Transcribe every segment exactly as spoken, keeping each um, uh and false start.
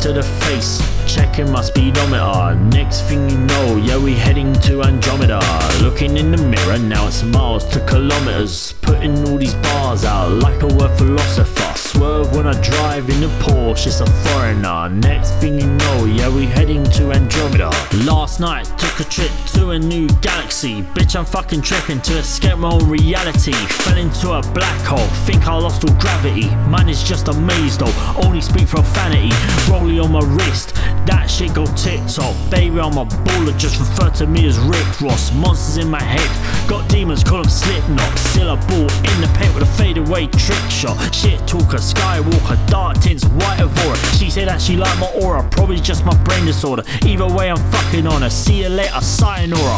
to the face, checking my speedometer. Next thing you know, yeah, we heading to Andromeda. Looking in the mirror, now it's miles to kilometers. Putting all these bars out like a word philosopher. Swerve when I drive in the Porsche, it's a foreigner. Next thing you know, yeah, we heading to Andromeda. Last night, took a trip to a new galaxy. Bitch, I'm fucking tripping to escape my own reality. Fell into a black hole, think I lost all gravity. Mine is just a maze though, only speak profanity. Rollie on my wrist, that shit go TikTok. Baby, I'm a baller, just refer to me as Rick Ross. Monsters in my head, got demons, call them Slipknot. Still a ball in the paint with a fadeaway trick shot. Shit talker, skywalker, dark tints, white Evora. She said that she liked my aura, probably just my brain disorder. Either way, I'm fucking on her. See you later, sayonara.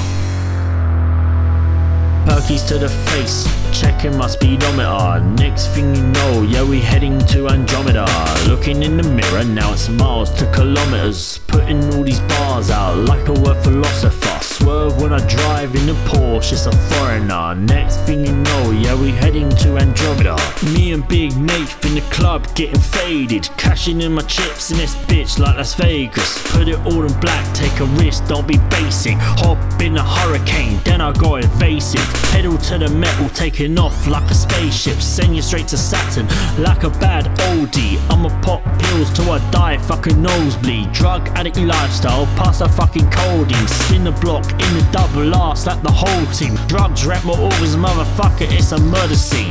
Perkies to the face, checking my speedometer. Next thing you know, yeah, we heading to Andromeda. Looking in the mirror, now it's miles to kilometers. Putting all these bars out like a word philosopher. Swerve when I drive in the Porsche, it's a foreigner. Next thing you know, yeah, we heading to Andromeda. Me and Big Nate in the club getting faded, cashing in my chips in this bitch like Las Vegas. Put it all in black, take a risk, don't be basic. Hop in a hurricane, then I go evasive. Pedal to the metal, taking off like a spaceship. Send you straight to Saturn like a bad oldie. I'ma pop pills till I die, fucking nosebleed. Drug addict lifestyle, pass a fucking codeine. Spin the block in the double R, slap the whole team. Drugs wrap my organs, motherfucker, it's a murder scene.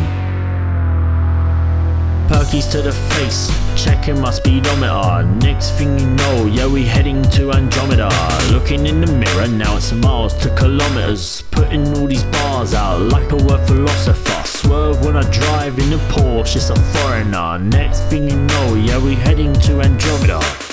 Perkies to the face, checking my speedometer. Next thing you know, yeah, we heading to Andromeda. Looking in the mirror, now it's miles to kilometers. Putting all these bars out like a word philosopher. Swerve when I drive in the Porsche, it's a foreigner. Next thing you know, yeah, we heading to Andromeda.